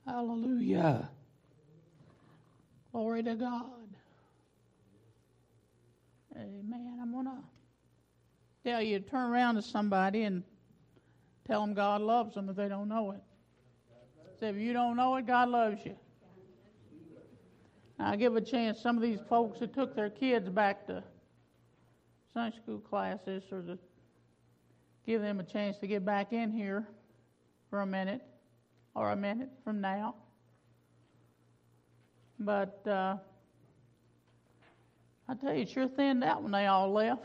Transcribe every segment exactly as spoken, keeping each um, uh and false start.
Hallelujah. Glory to God. Amen. I'm going to tell you to turn around to somebody and tell them God loves them if they don't know it. Say, if you don't know it, God loves you. I'll give a chance. Some of these folks that took their kids back to Sunday school classes, or to give them a chance to get back in here for a minute, or a minute from now. But uh, I tell you, it sure thinned out when they all left.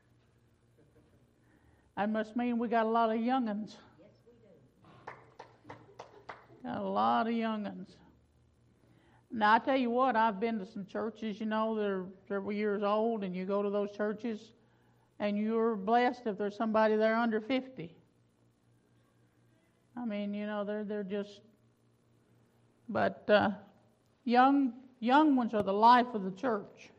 That must mean we got a lot of young'uns. Yes, we do. Got a lot of young'uns. Now, I tell you what, I've been to some churches, you know, that are several years old, and you go to those churches, and you're blessed if there's somebody there under fifty. I mean, you know, they're they're just, but uh, young young ones are the life of the church.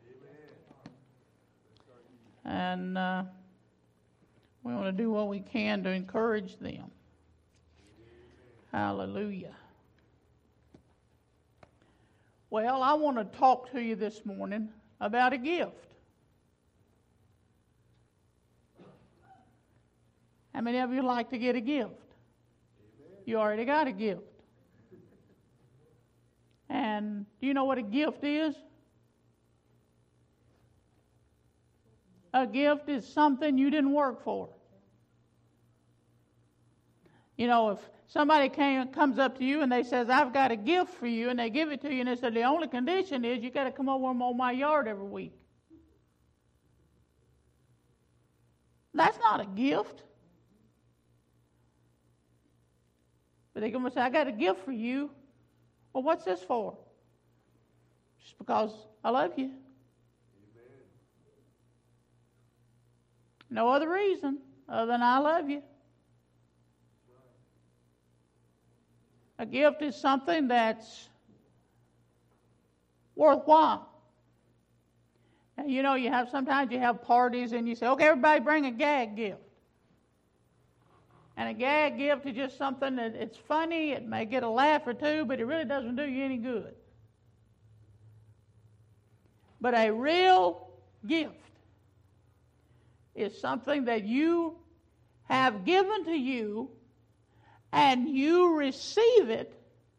And uh, we want to do what we can to encourage them. Hallelujah. Well, I want to talk to you this morning about a gift. How many of you like to get a gift? You already got a gift. And do you know what a gift is? A gift is something you didn't work for. You know, if somebody came, comes up to you and they says, I've got a gift for you, and they give it to you, and they said, the only condition is you got to come over and mow my yard every week. That's not a gift. But they come and say, I got a gift for you. Well, what's this for? Just because I love you. Amen. No other reason other than I love you. A gift is something that's worthwhile. Now, you know, you have sometimes you have parties and you say, okay, everybody bring a gag gift. And a gag gift is just something that it's funny, it may get a laugh or two, but it really doesn't do you any good. But a real gift is something that you have given to you, and you receive it.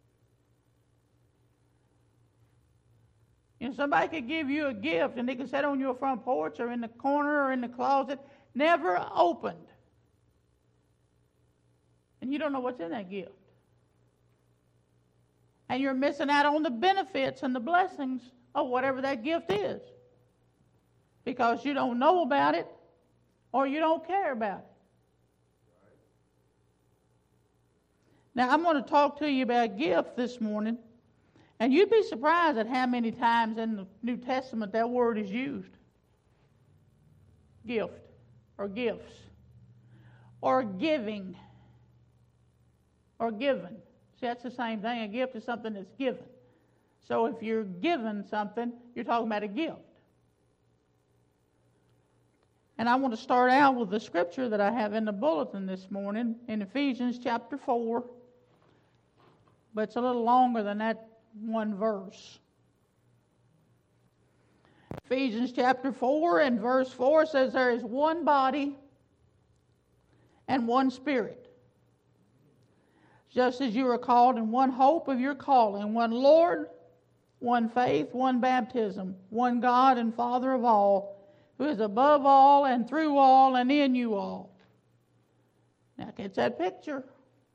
You know, somebody could give you a gift, and they can sit on your front porch or in the corner or in the closet, never opened. And you don't know what's in that gift. And you're missing out on the benefits and the blessings of whatever that gift is, because you don't know about it or you don't care about it. Now, I'm going to talk to you about gift this morning, and you'd be surprised at how many times in the New Testament that word is used. Gift, or gifts, or giving, or given. See, that's the same thing. A gift is something that's given. So if you're given something, you're talking about a gift. And I want to start out with the scripture that I have in the bulletin this morning in Ephesians chapter four. But it's a little longer than that one verse. Ephesians chapter four and verse four says, there is one body and one spirit, just as you are called in one hope of your calling, one Lord, one faith, one baptism, one God and Father of all, who is above all and through all and in you all. Now, it's that picture.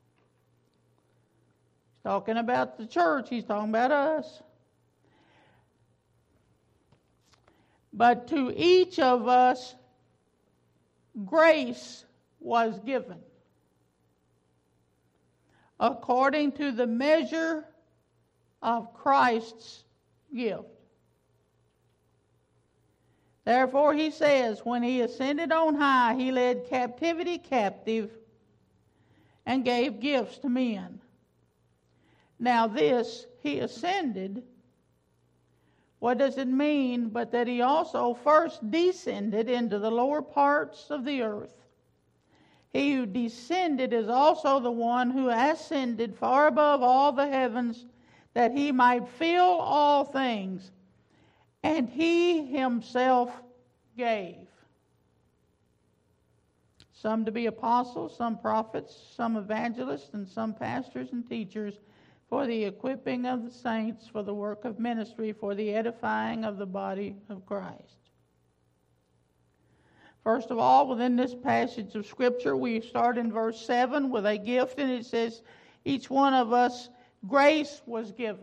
He's talking about the church. He's talking about us. But to each of us, grace was given according to the measure of Christ's gift. Therefore, he says, when he ascended on high, he led captivity captive and gave gifts to men. Now this, he ascended, what does it mean but that he also first descended into the lower parts of the earth? He who descended is also the one who ascended far above all the heavens, that he might fill all things. And he himself gave some to be apostles, some prophets, some evangelists, and some pastors and teachers, for the equipping of the saints, for the work of ministry, for the edifying of the body of Christ. First of all, within this passage of Scripture, we start in verse seven with a gift, and it says, each one of us, grace was given.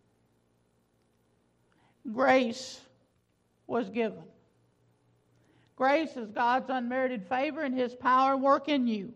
Grace was given. Grace is God's unmerited favor and His power work in you.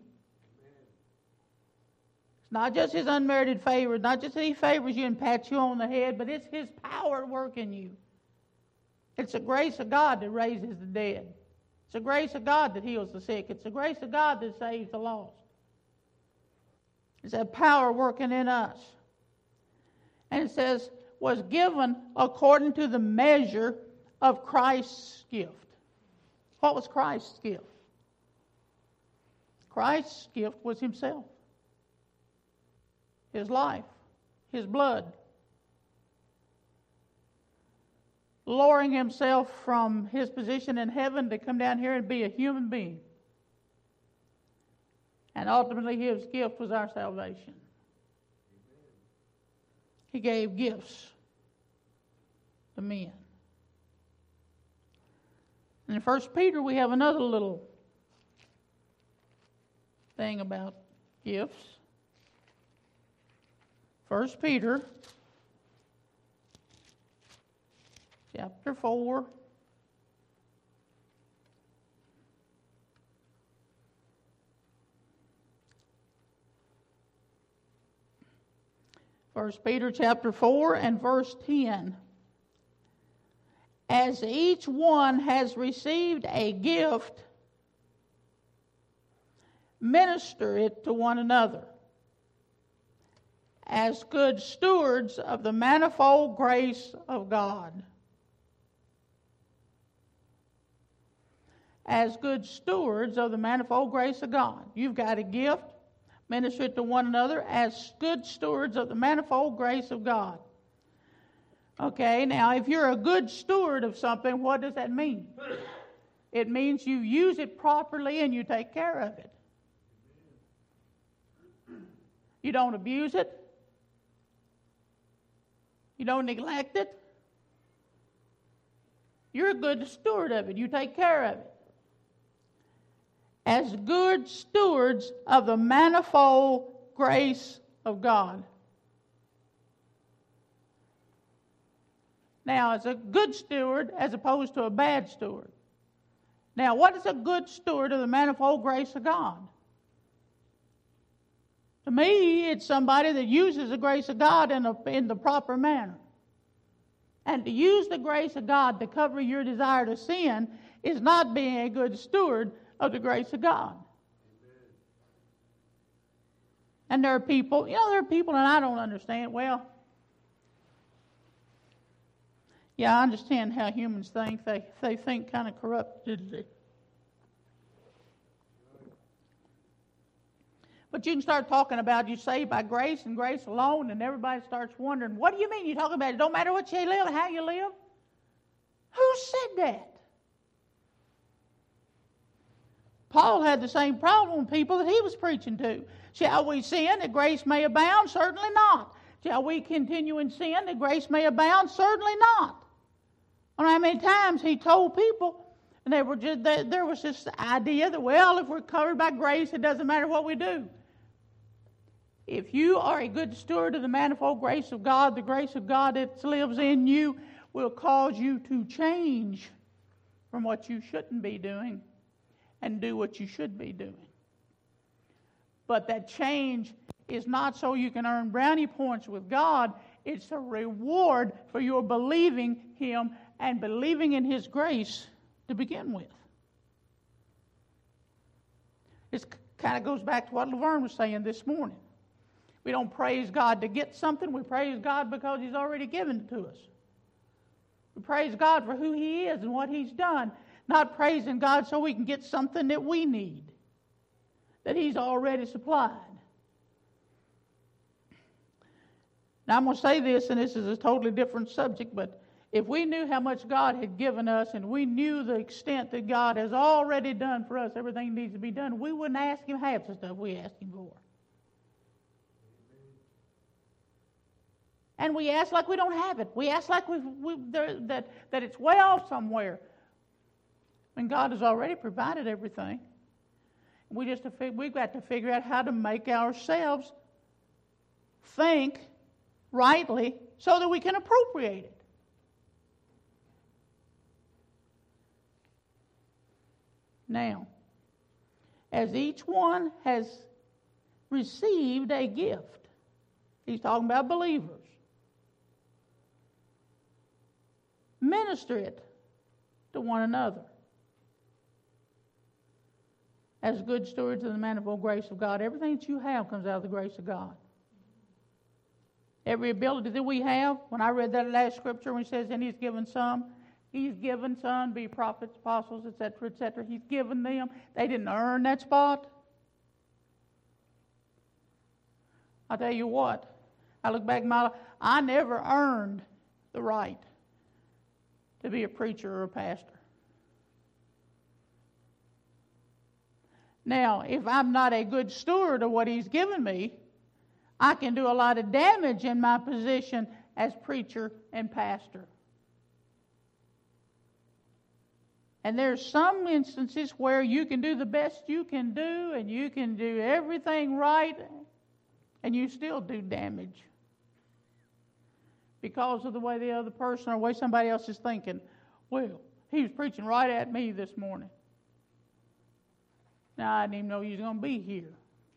It's not just His unmerited favor, not just that He favors you and pats you on the head, but it's His power work in you. It's the grace of God that raises the dead. It's the grace of God that heals the sick. It's the grace of God that saves the lost. It's that power working in us. And it says, was given according to the measure of Christ's gift. What was Christ's gift? Christ's gift was Himself. His life. His blood. Lowering Himself from His position in heaven to come down here and be a human being. And ultimately His gift was our salvation. He gave gifts to men. And in First Peter we have another little thing about gifts. First Peter chapter four. First Peter chapter four and verse ten. As each one has received a gift, minister it to one another, as good stewards of the manifold grace of God. As good stewards of the manifold grace of God. You've got a gift, minister it to one another as good stewards of the manifold grace of God. Okay, now if you're a good steward of something, what does that mean? It means you use it properly and you take care of it. You don't abuse it. You don't neglect it. You're a good steward of it. You take care of it. As good stewards of the manifold grace of God. Now, as a good steward as opposed to a bad steward. Now, what is a good steward of the manifold grace of God? To me, it's somebody that uses the grace of God in, a, in the proper manner. And to use the grace of God to cover your desire to sin is not being a good steward of the grace of God. Amen. And there are people, you know, there are people, and I don't understand. Well, yeah, I understand how humans think. They they think kind of corruptedly. But you can start talking about you saved by grace and grace alone, and everybody starts wondering, what do you mean? You're talking about it don't matter what you live, how you live? Who said that? Paul had the same problem with people that he was preaching to. Shall we sin that grace may abound? Certainly not. Shall we continue in sin that grace may abound? Certainly not. I don't know how many times he told people, and they were just, they, there was this idea that, well, if we're covered by grace, it doesn't matter what we do. If you are a good steward of the manifold grace of God, the grace of God that lives in you will cause you to change from what you shouldn't be doing and do what you should be doing. But that change is not so you can earn brownie points with God. It's a reward for your believing Him and believing in His grace to begin with. It kind of goes back to what Laverne was saying this morning. We don't praise God to get something. We praise God because He's already given it to us. We praise God for who He is and what He's done. Not praising God so we can get something that we need. that He's already supplied. Now I'm going to say this, and this is a totally different subject, but if we knew how much God had given us and we knew the extent that God has already done for us, everything needs to be done, we wouldn't ask Him half the stuff we ask Him for. And we ask like we don't have it. We ask like we've, we, that, that it's way off somewhere. When God has already provided everything. We just we've got to figure out how to make ourselves think rightly so that we can appropriate it. Now, as each one has received a gift, he's talking about believers, minister it to one another as good stewards of the manifold grace of God. Everything that you have comes out of the grace of God. Every ability that we have, when I read that last scripture when he says, and He's given some, He's given some, be prophets, apostles, et cetera, et cetera. He's given them. They didn't earn that spot. I'll tell you what, I look back in my life, I never earned the right to be a preacher or a pastor. Now, if I'm not a good steward of what He's given me, I can do a lot of damage in my position as preacher and pastor. And there's some instances where you can do the best you can do and you can do everything right and you still do damage because of the way the other person or the way somebody else is thinking. Well, he was preaching right at me this morning. Now, I didn't even know he was going to be here.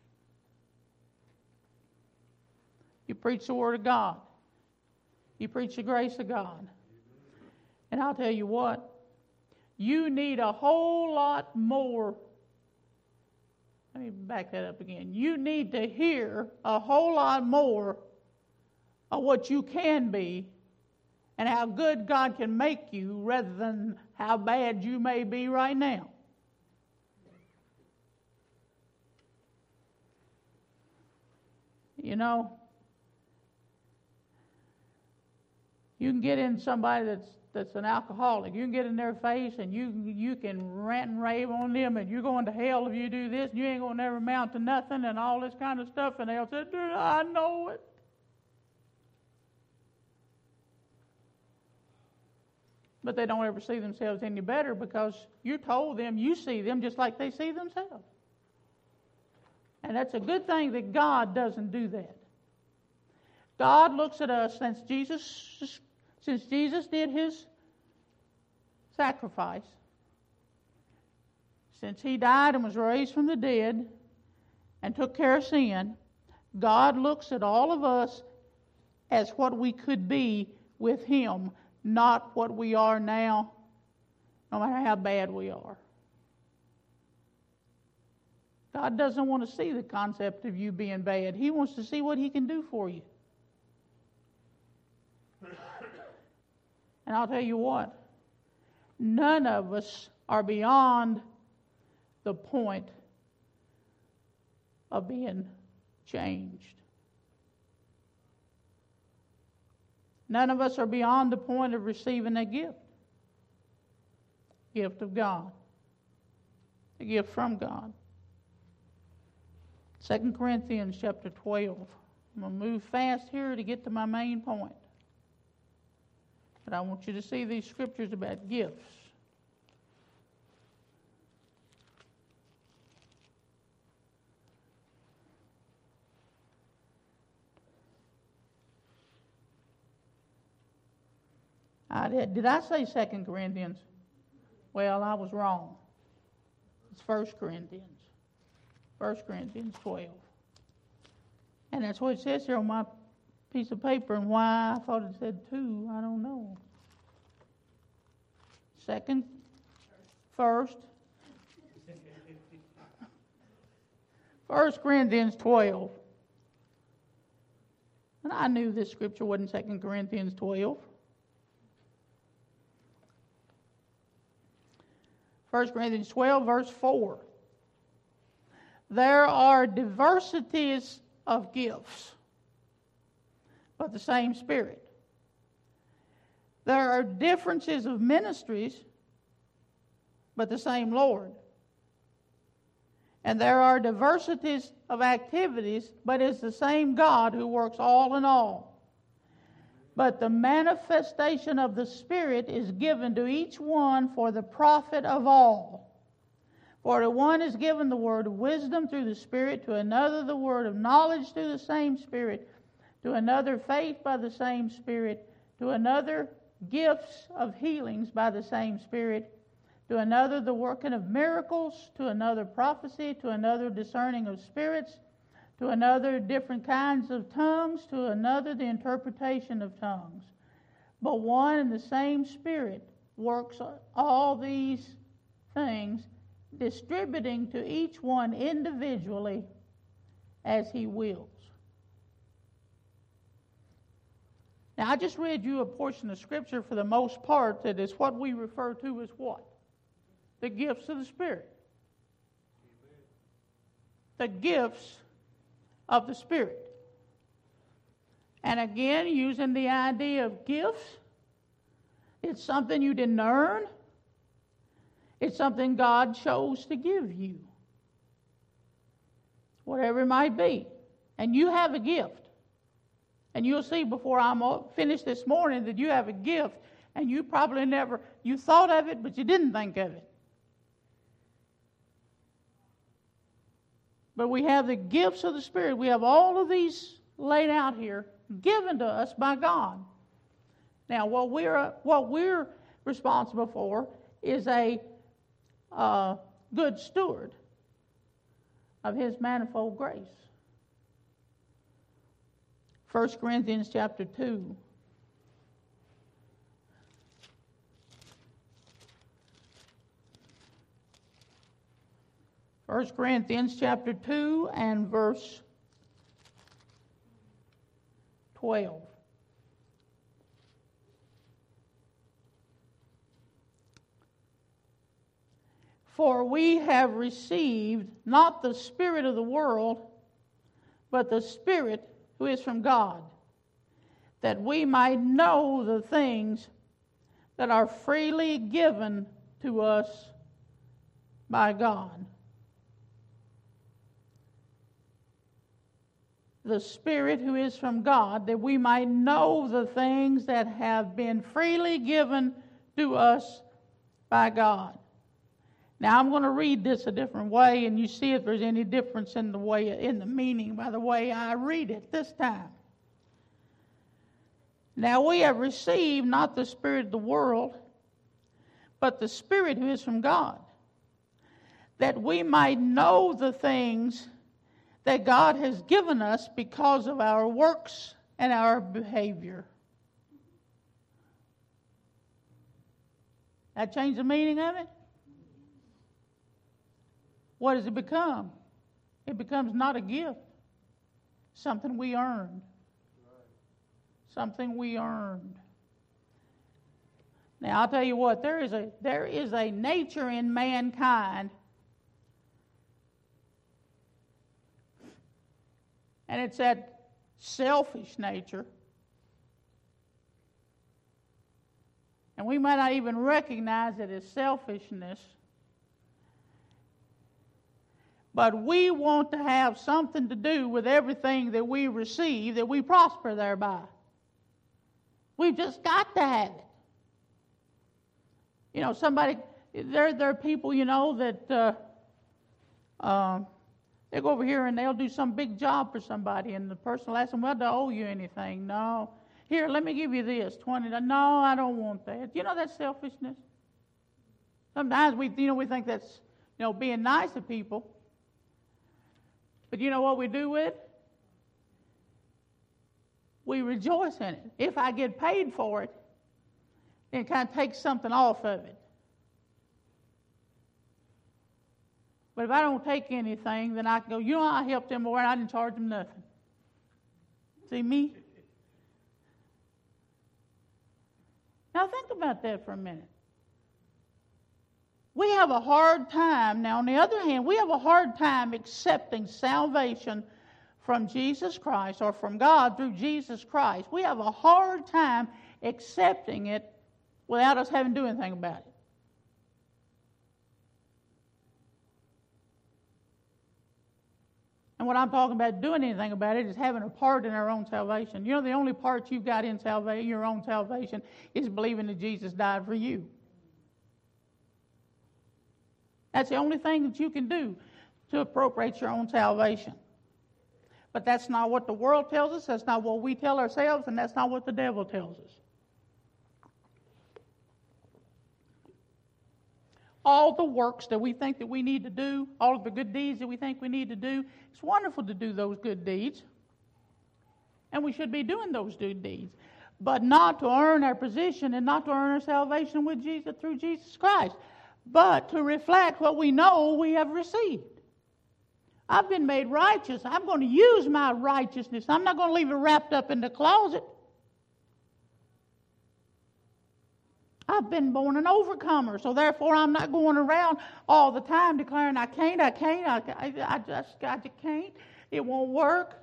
You preach the Word of God. You preach the grace of God. And I'll tell you what, you need a whole lot more. Let me back that up again. You need to hear a whole lot more of what you can be and how good God can make you rather than how bad you may be right now. You know, you can get in somebody that's that's an alcoholic. You can get in their face and you you can rant and rave on them and you're going to hell if you do this and you ain't going to never amount to nothing and all this kind of stuff. And they'll say, I know it. But they don't ever see themselves any better because you told them you see them just like they see themselves. And that's a good thing that God doesn't do that. God looks at us since Jesus, since Jesus did His sacrifice, since He died and was raised from the dead and took care of sin, God looks at all of us as what we could be with Him, not what we are now, no matter how bad we are. God doesn't want to see the concept of you being bad. He wants to see what He can do for you. And I'll tell you what, none of us are beyond the point of being changed. None of us are beyond the point of receiving a gift. Gift of God. A gift from God. Second Corinthians chapter twelve. I'm going to move fast here to get to my main point. But I want you to see these scriptures about gifts. I did. Did I say Second Corinthians? Well, I was wrong. It's First Corinthians. First Corinthians twelve. And that's what it says here on my piece of paper, and why I thought it said two, I don't know. Second, first. First Corinthians twelve. And I knew this scripture wasn't Second Corinthians twelve. First Corinthians twelve, verse four. There are diversities of gifts, but the same Spirit. There are differences of ministries, but the same Lord. And there are diversities of activities, but it's the same God who works all in all. But the manifestation of the Spirit is given to each one for the profit of all. For to one is given the word of wisdom through the Spirit, to another the word of knowledge through the same Spirit, to another faith by the same Spirit, to another gifts of healings by the same Spirit, to another the working of miracles, to another prophecy, to another discerning of spirits, to another different kinds of tongues, to another the interpretation of tongues. But one and the same Spirit works all these things, distributing to each one individually as He wills. Now, I just read you a portion of Scripture for the most part that is what we refer to as what? The gifts of the Spirit. The gifts of the Spirit. And again, using the idea of gifts, it's something you didn't earn. It's something God chose to give you. Whatever it might be. And you have a gift. And you'll see before I'm finished this morning that you have a gift. And you probably never, you thought of it, but you didn't think of it. But we have the gifts of the Spirit. We have all of these laid out here, given to us by God. Now, what we're, what we're responsible for is a uh, good steward of His manifold grace. First Corinthians chapter two. First Corinthians chapter two and verse twelve. For we have received not the spirit of the world, but the Spirit who is from God, that we might know the things that are freely given to us by God. The Spirit who is from God, that we might know the things that have been freely given to us by God. Now I'm going to read this a different way, and you see if there's any difference in the way, in the meaning by the way I read it this time. Now we have received not the spirit of the world, but the Spirit who is from God, that we might know the things that God has given us because of our works and our behavior. That changed the meaning of it? What does it become? It becomes not a gift. Something we earned. Something we earned. Now I'll tell you what, there is a there is a nature in mankind, and it's that selfish nature. And we might not even recognize it as selfishness. But we want to have something to do with everything that we receive, that we prosper thereby. We've just got to have it. You know, somebody, there, there are people, you know, that uh, uh, they go over here and they'll do some big job for somebody, and the person will ask them, well, do I owe you anything? No. Here, let me give you this, twenty dollars. No, I don't want that. You know, that's selfishness. Sometimes we, you know, we think that's, you know, being nice to people. But you know what we do with it? We rejoice in it. If I get paid for it, then it kind of takes something off of it. But if I don't take anything, then I can go, you know, I helped them more and I didn't charge them nothing. See me? Now think about that for a minute. We have a hard time. Now, on the other hand, we have a hard time accepting salvation from Jesus Christ or from God through Jesus Christ. We have a hard time accepting it without us having to do anything about it. And what I'm talking about doing anything about it is having a part in our own salvation. You know, the only part you've got in salvation, your own salvation, is believing that Jesus died for you. That's the only thing that you can do to appropriate your own salvation. But that's not what the world tells us, that's not what we tell ourselves, and that's not what the devil tells us. All the works that we think that we need to do, all of the good deeds that we think we need to do, it's wonderful to do those good deeds. And we should be doing those good deeds. But not to earn our position and not to earn our salvation with Jesus through Jesus Christ. But to reflect what we know we have received. I've been made righteous. I'm going to use my righteousness. I'm not going to leave it wrapped up in the closet. I've been born an overcomer, so therefore I'm not going around all the time declaring I can't, I can't, I, I, I just I just can't. It won't work.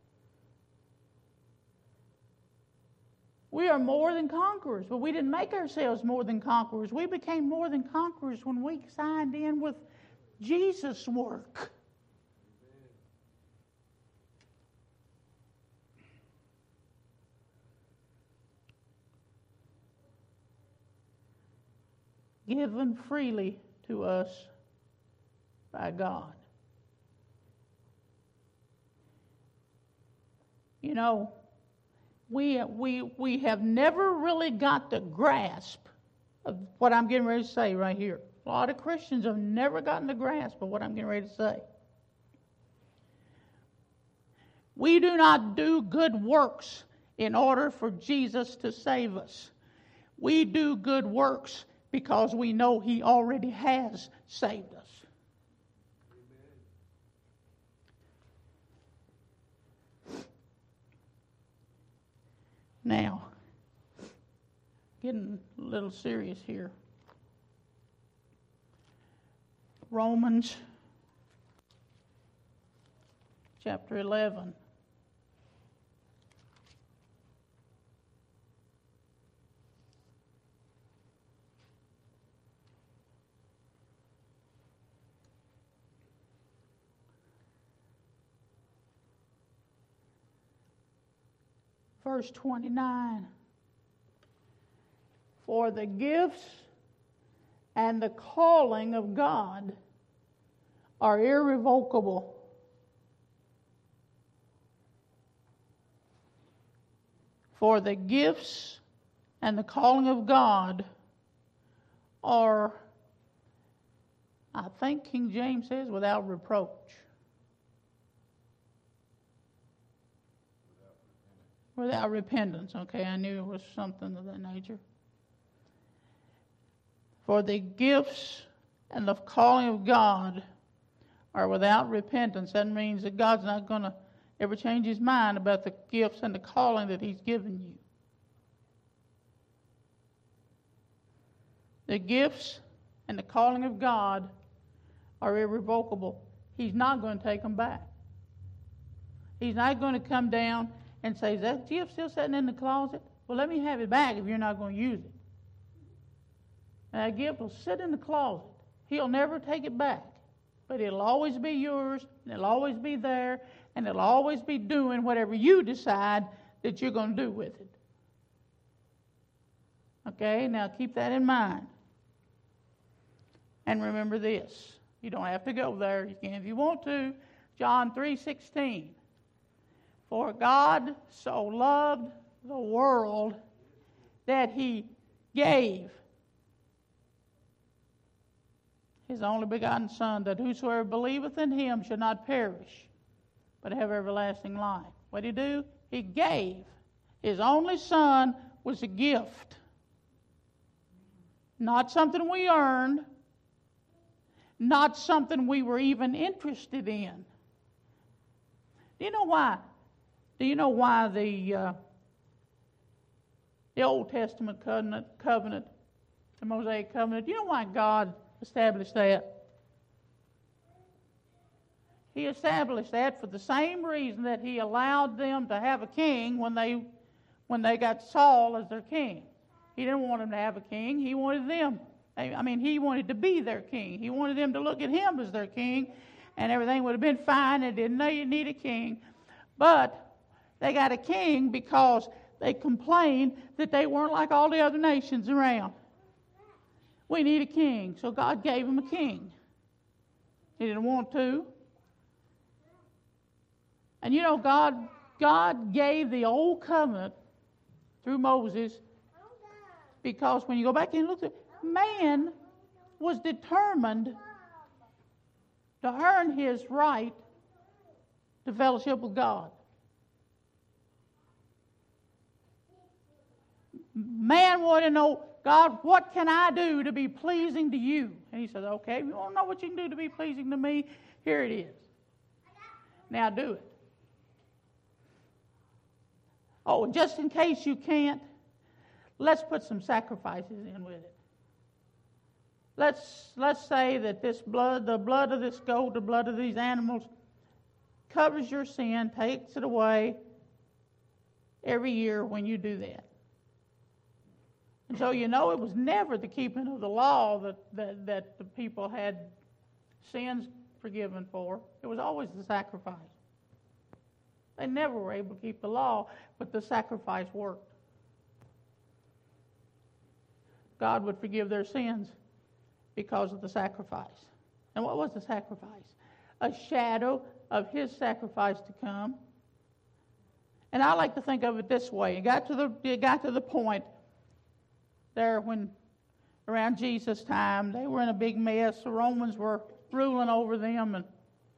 We are more than conquerors, but we didn't make ourselves more than conquerors. We became more than conquerors when we signed in with Jesus' work. Given freely to us by God. You know, we, we, we have never really got the grasp of what I'm getting ready to say right here. A lot of Christians have never gotten the grasp of what I'm getting ready to say. We do not do good works in order for Jesus to save us. We do good works because we know He already has saved us. Now, getting a little serious here. Romans chapter eleven. Verse twenty-nine. For the gifts and the calling of God are irrevocable. For the gifts and the calling of God are, I think King James says, without reproach. Without repentance. Okay, I knew it was something of that nature. For the gifts and the calling of God are without repentance. That means that God's not going to ever change His mind about the gifts and the calling that He's given you. The gifts and the calling of God are irrevocable. He's not going to take them back. He's not going to come down and say, is that gift still sitting in the closet? Well, let me have it back if you're not going to use it. And that gift will sit in the closet. He'll never take it back. But it'll always be yours, and it'll always be there, and it'll always be doing whatever you decide that you're going to do with it. Okay, now keep that in mind. And remember this. You don't have to go there. You can if you want to. John three sixteen. For God so loved the world that He gave His only begotten Son, that whosoever believeth in Him should not perish, but have everlasting life. What did He do? He gave. His only Son was a gift. Not something we earned. Not something we were even interested in. Do you know why? Do you know why the uh, the Old Testament covenant, covenant, the Mosaic covenant, do you know why God established that. He established that for the same reason that he allowed them to have a king when they when they got Saul as their king. He didn't want them to have a king. He wanted them. I mean, he wanted to be their king. He wanted them to look at him as their king, and everything would have been fine. They didn't know you need a king. But they got a king because they complained that they weren't like all the other nations around. We need a king. So God gave them a king. He didn't want to. And you know, God, God gave the old covenant through Moses because when you go back and look at it, man was determined to earn his right to fellowship with God. Man wanted to know, God, what can I do to be pleasing to you? And he said, okay, if you want to know what you can do to be pleasing to me, here it is. Now do it. Oh, just in case you can't, let's put some sacrifices in with it. Let's let's say that this blood, the blood of this goat, the blood of these animals, covers your sin, takes it away every year when you do that. And so you know it was never the keeping of the law that, that, that the people had sins forgiven for. It was always the sacrifice. They never were able to keep the law, but the sacrifice worked. God would forgive their sins because of the sacrifice. And what was the sacrifice? A shadow of his sacrifice to come. And I like to think of it this way. It got to the, it got to the point there when around Jesus' time, they were in a big mess. The Romans were ruling over them, and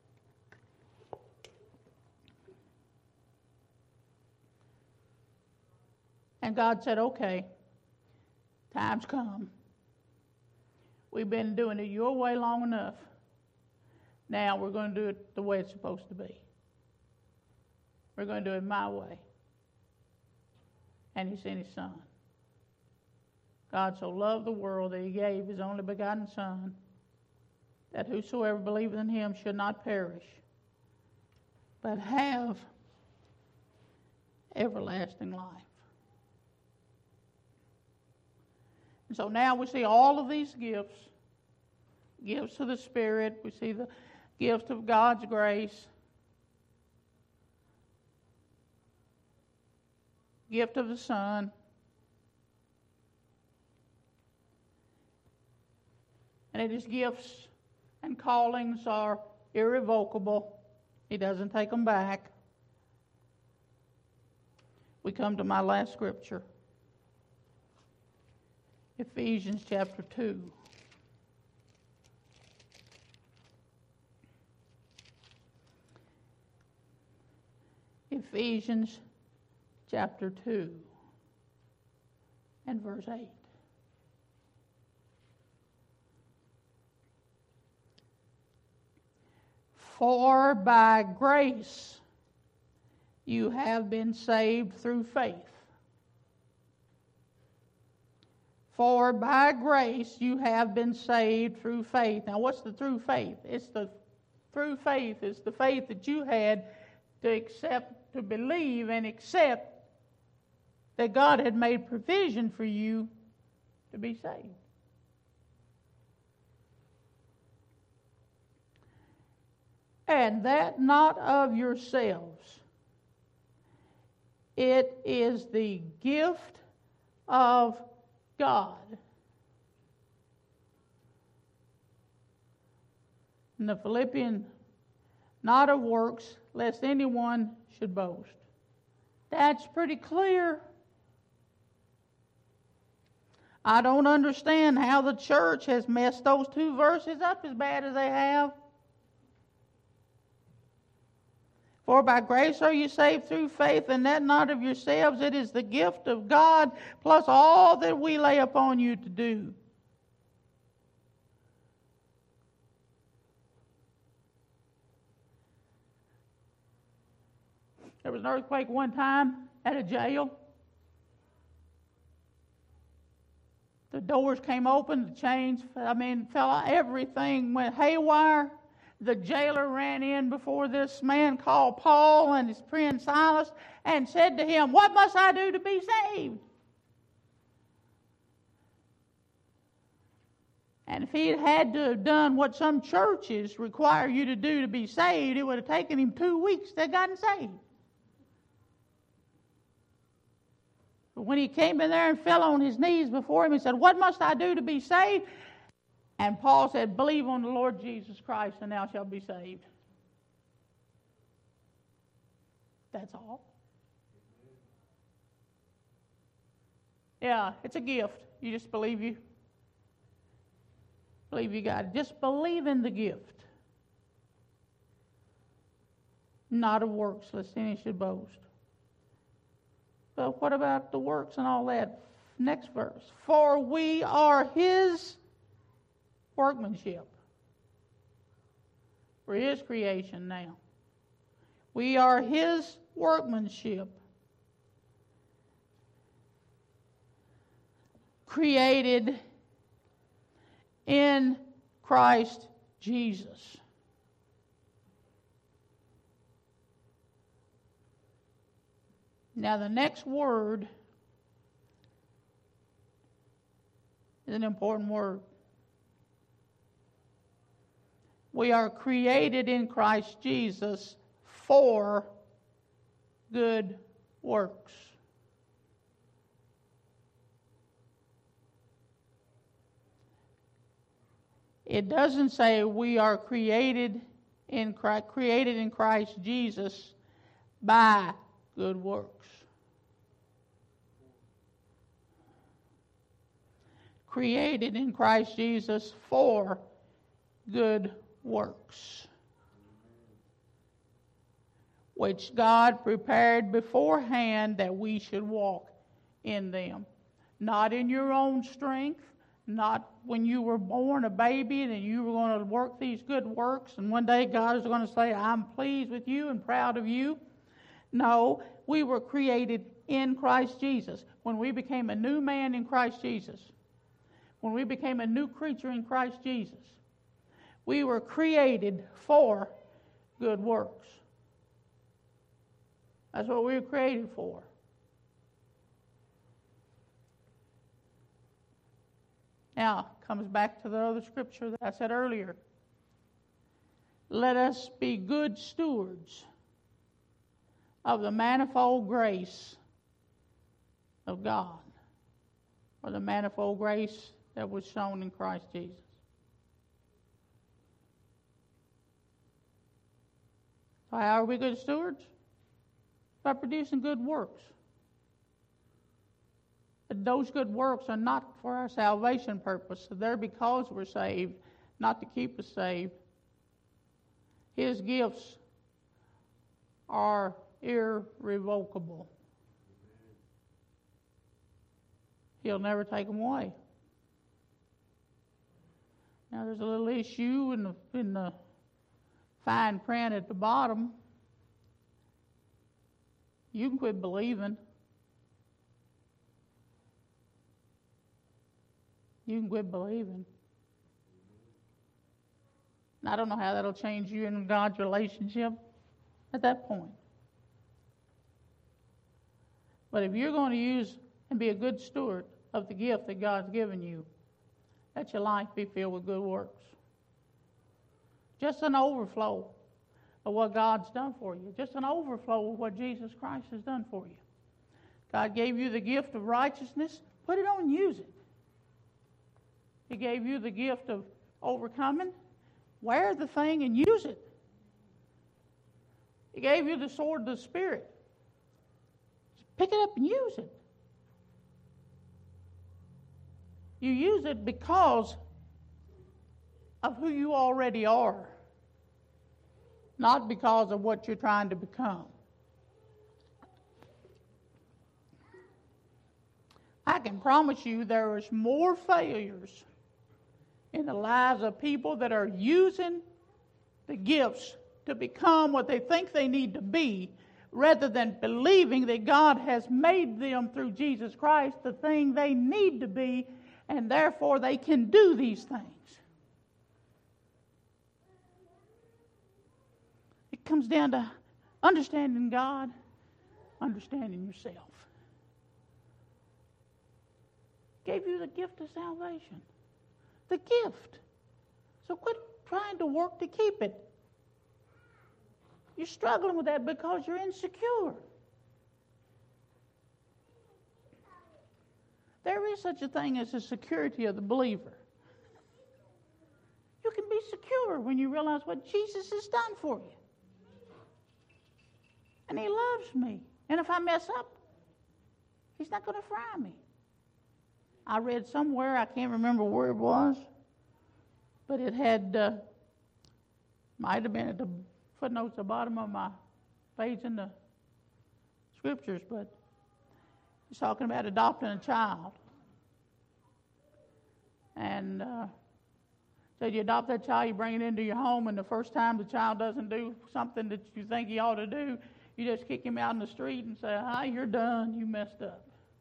And God said, okay, time's come. We've been doing it your way long enough. Now we're going to do it the way it's supposed to be. We're going to do it my way. And he sent his son. God so loved the world that he gave his only begotten Son, that whosoever believeth in him should not perish, but have everlasting life. And so now we see all of these gifts, gifts of the Spirit. We see the gift of God's grace, gift of the Son, and his gifts and callings are irrevocable. He doesn't take them back. We come to my last scripture. Ephesians chapter two. Ephesians chapter two and verse eight. For by grace you have been saved through faith. For by grace you have been saved through faith. Now what's the through faith? It's the through faith. It's the faith that you had to accept, to believe and accept that God had made provision for you to be saved. And that not of yourselves. It is the gift of God. In the Philippians, not of works, lest anyone should boast. That's pretty clear. I don't understand how the church has messed those two verses up as bad as they have. For by grace are you saved through faith, and that not of yourselves. It is the gift of God, plus all that we lay upon you to do. There was an earthquake one time at a jail. The doors came open, the chains, I mean, fell out, everything went haywire. The jailer ran in before this man called Paul and his friend Silas and said to him, "What must I do to be saved?" And if he had had to have done what some churches require you to do to be saved, it would have taken him two weeks to have gotten saved. But when he came in there and fell on his knees before him and said, "What must I do to be saved?" And Paul said, "Believe on the Lord Jesus Christ and thou shalt be saved." That's all. Yeah, it's a gift. You just believe you. Believe you got it. Just believe in the gift. Not of works, lest any should boast. But what about the works and all that? Next verse. For we are his workmanship. We're his creation now. We are his workmanship. Created in Christ Jesus. Now the next word is an important word. We are created in Christ Jesus for good works. It doesn't say we are created in Christ, created in Christ Jesus by good works. Created in Christ Jesus for good works, which God prepared beforehand that we should walk in them. Not in your own strength, not when you were born a baby and you were going to work these good works and one day God is going to say, "I'm pleased with you and proud of you." No, we were created in Christ Jesus. When we became a new man in Christ Jesus, when we became a new creature in Christ Jesus, we were created for good works. That's what we were created for. Now, comes back to the other scripture that I said earlier. Let us be good stewards of the manifold grace of God, or the manifold grace that was shown in Christ Jesus. So how are we good stewards? By producing good works. But those good works are not for our salvation purpose. They're because we're saved, not to keep us saved. His gifts are irrevocable. He'll never take them away. Now there's a little issue in the, in the fine print at the bottom. You can quit believing. You can quit believing. And I don't know how that'll change you and God's relationship at that point. But if you're going to use and be a good steward of the gift that God's given you, let your life be filled with good works. Just an overflow of what God's done for you. Just an overflow of what Jesus Christ has done for you. God gave you the gift of righteousness. Put it on and use it. He gave you the gift of overcoming. Wear the thing and use it. He gave you the sword of the Spirit. Pick it up and use it. You use it because of who you already are, not because of what you're trying to become. I can promise you there is more failures in the lives of people that are using the gifts to become what they think they need to be, rather than believing that God has made them through Jesus Christ the thing they need to be, and therefore they can do these things. It comes down to understanding God, understanding yourself. Gave you the gift of salvation. The gift. So quit trying to work to keep it. You're struggling with that because you're insecure. There is such a thing as the security of the believer. You can be secure when you realize what Jesus has done for you. And He loves me. And if I mess up, He's not going to fry me. I read somewhere, I can't remember where it was, but it had, uh, might have been at the footnotes at the bottom of my page in the scriptures, but it's talking about adopting a child. And uh, so you adopt that child, you bring it into your home, and the first time the child doesn't do something that you think he ought to do, you just kick him out in the street and say, "Hi, you're done, you messed up."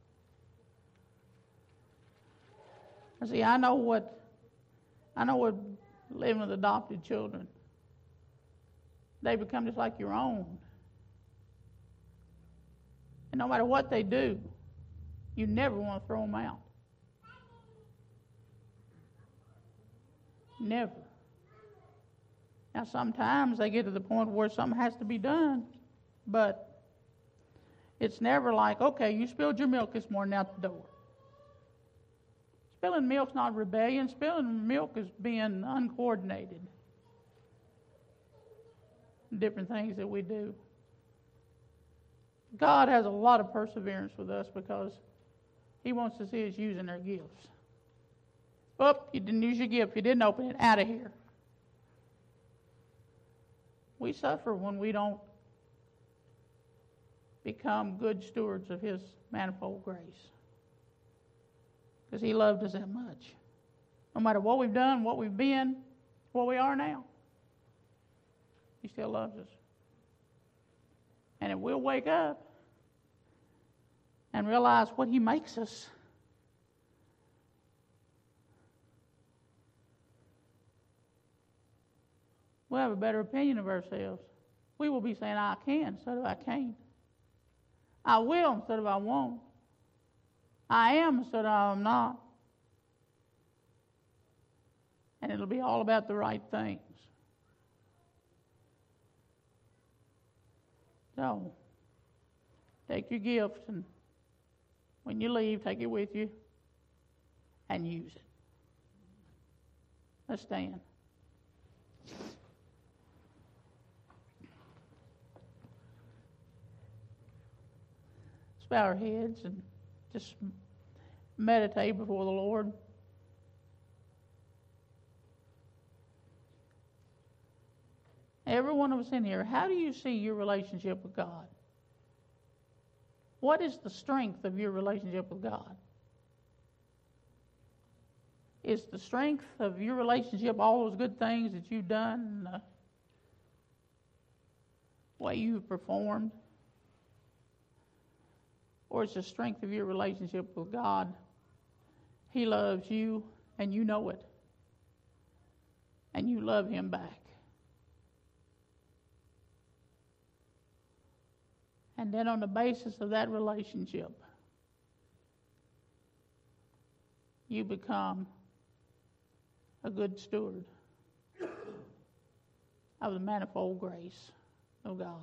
I see, I know what, I know what living with adopted children. They become just like your own. And no matter what they do, you never want to throw them out. Never. Now, sometimes they get to the point where something has to be done, but it's never like, okay, you spilled your milk this morning out the door. Spilling milk's not rebellion. Spilling milk is being uncoordinated. Different things that we do. God has a lot of perseverance with us because He wants to see us using our gifts. Oh, you didn't use your gift. You didn't open it. Out of here. We suffer when we don't become good stewards of His manifold grace. Because He loved us that much. No matter what we've done, what we've been, what we are now, He still loves us. And if we'll wake up and realize what He makes us, we'll have a better opinion of ourselves. We will be saying, I can instead of I can't. I will instead of I won't. I am instead of I'm not. And it'll be all about the right things. So, take your gift, and when you leave, take it with you and use it. Let's stand. Let's bow our heads and just meditate before the Lord. Every one of us in here, how do you see your relationship with God? What is the strength of your relationship with God? Is the strength of your relationship all those good things that you've done, and the way you've performed? Or is the strength of your relationship with God, He loves you and you know it, and you love Him back? And then on the basis of that relationship, you become a good steward of the manifold grace of God.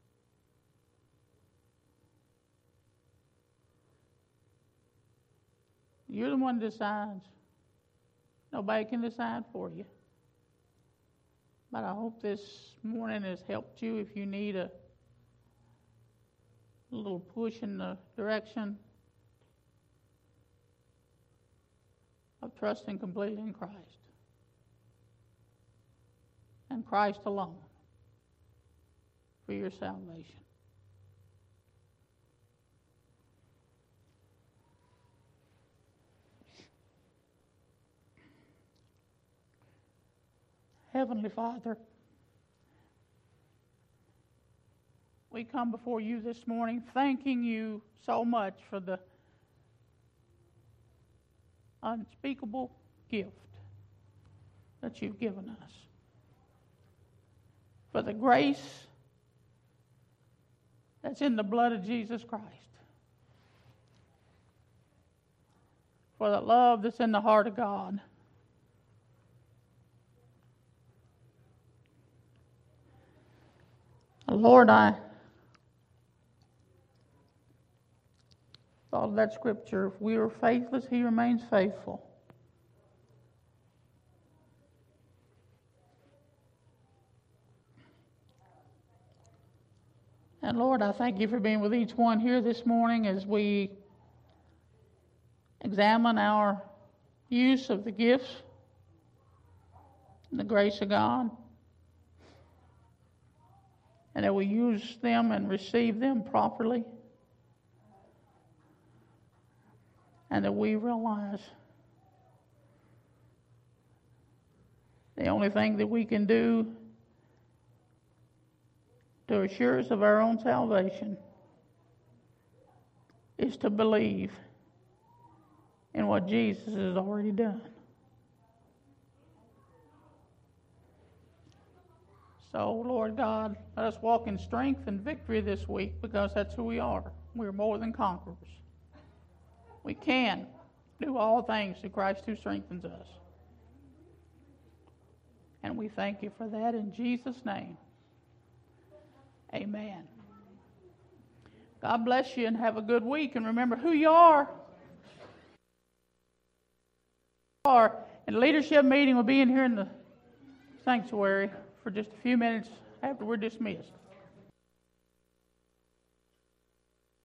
You're the one that decides. Nobody can decide for you. But I hope this morning has helped you if you need a little push in the direction of trusting completely in Christ. And Christ alone for your salvation. Heavenly Father, we come before you this morning thanking you so much for the unspeakable gift that you've given us. For the grace that's in the blood of Jesus Christ. For the love that's in the heart of God. Lord, I thought of that scripture, if we are faithless, He remains faithful. And Lord, I thank you for being with each one here this morning as we examine our use of the gifts and the grace of God. And that we use them and receive them properly. And that we realize the only thing that we can do to assure us of our own salvation is to believe in what Jesus has already done. So, Lord God, let us walk in strength and victory this week, because that's who we are. We're more than conquerors. We can do all things through Christ who strengthens us. And we thank you for that in Jesus' name. Amen. God bless you and have a good week. And remember who you are. And the leadership meeting will be in here in the sanctuary for just a few minutes after we're dismissed.